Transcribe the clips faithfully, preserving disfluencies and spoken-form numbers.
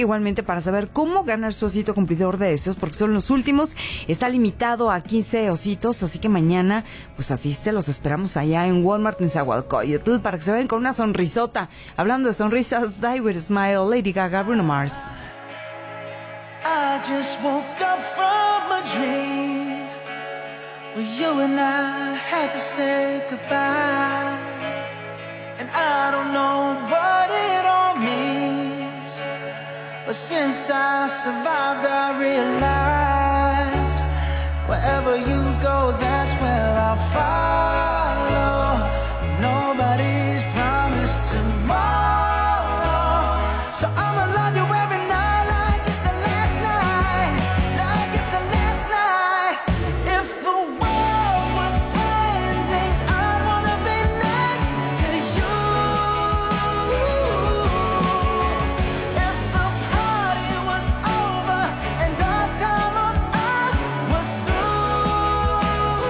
Igualmente para saber cómo ganar su osito cumplidor de deseos, porque son los últimos, está limitado a quince ositos, así que mañana pues asiste, los esperamos allá en Walmart en Zahualcóyotl para que se vayan con una sonrisota. Hablando de sonrisas, Die With a Smile, Lady Gaga, Bruno Mars. I just woke up from a dream where you and I had to say goodbye, and I don't know what it all means. But since I survived, I realized wherever you go, that's where I'll follow. Nobody's promised tomorrow, so I'ma love you every night like it's the last night, like it's the last night. If the world was ending, I'd wanna be next to you. If the party was over and our time on earth was through,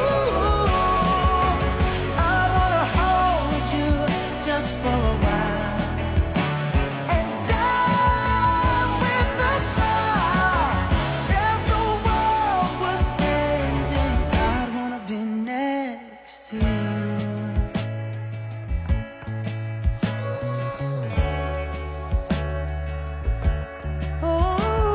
I wanna hold you just for a while and die with a smile. If the world was ending, I'd wanna be next to you. Oh,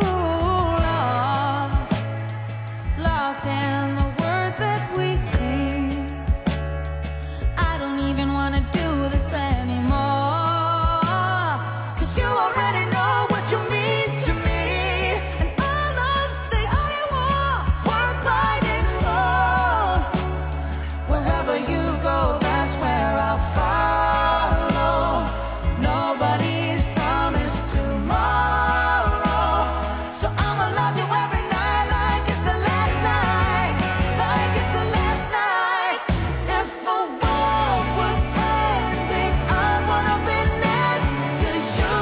lost, lost in the words that we sing. I don't even wanna do this anymore, 'cause you already know what you mean to me, and all of the other war worth fighting for. Wherever you go, that's where I'll follow. Nobody's promised tomorrow, so I'ma love you every night like it's the last night, like it's the last night. If the world was ending, I'd wanna be next to you.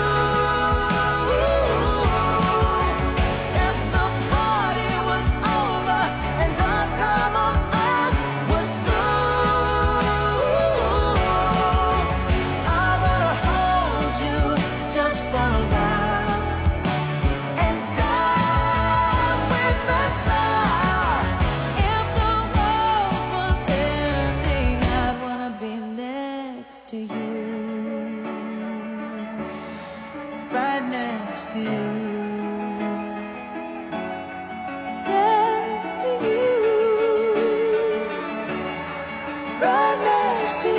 If the party was over and our time on earth was through, I wanna hold you just for a while and die with a smile. If the world was ending, I'd wanna be next to you, right next to you, next to you, right next to you.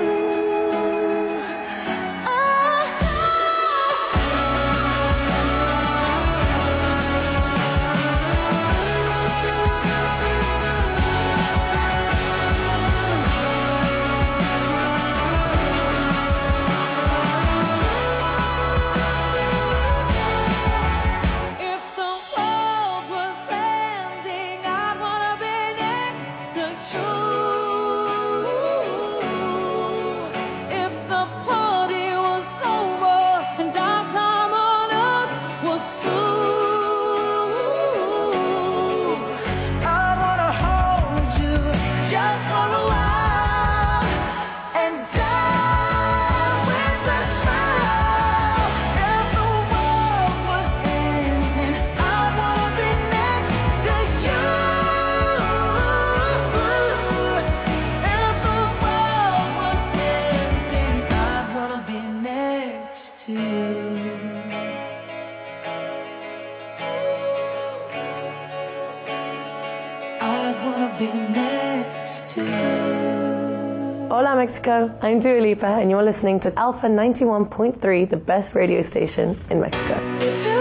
If the world was ending, I'd wanna be next to you. If the party was over and our time on earth was through, I'd wanna hold you just for a while and die with a smile. If the world was ending, I'd wanna be next to you. If the world was ending, I'd wanna be next to you. I'd wanna be next to you. Hola Mexico, I'm Dua Lipa and you're listening to Alpha ninety-one point three, the best radio station in Mexico. If